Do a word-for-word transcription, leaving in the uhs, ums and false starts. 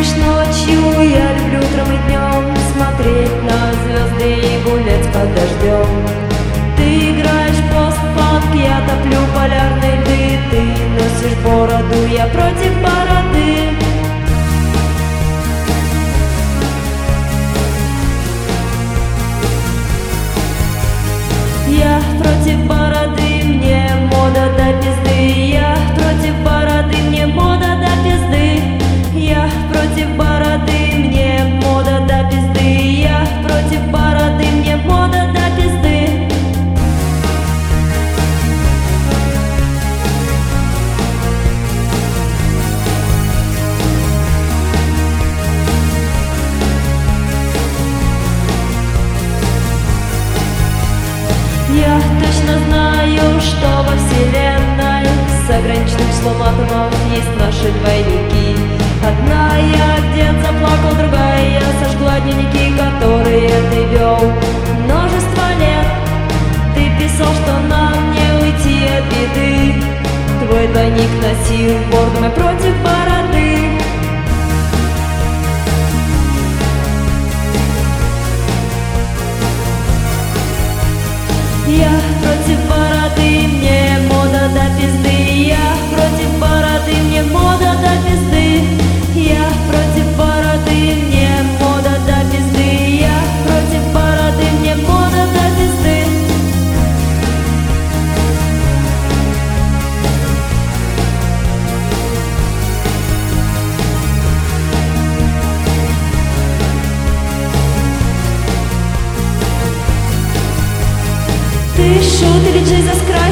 любишь ночью, я люблю утром и днем смотреть на звезды и гулять под дождем. Ты играешь постпанк, я топлю полярные льды. Ты носишь бороду, я против бороды. Я против бороды, мне мода до пизды. Я против бороды, мне мода до пизды. Я против бороды, мне мода до пизды. Я против бороды, мне мода до пизды. Я точно знаю, что во вселенной с ограниченным числом атомов есть наши двойники. Одна я где-то заплакал, другая я сожгла дневники, которые ты вел множество лет. Ты писал, что нам не уйти от беды. Твой двойник носил бордом и против бороды. Я против бороды, мне мода до пизды. Я против бороды, мне мода до пизды. Я против бороды, мне мода до пизды. Я против бороды, мне мода до пизды. Ты шут или Джизус Крайст?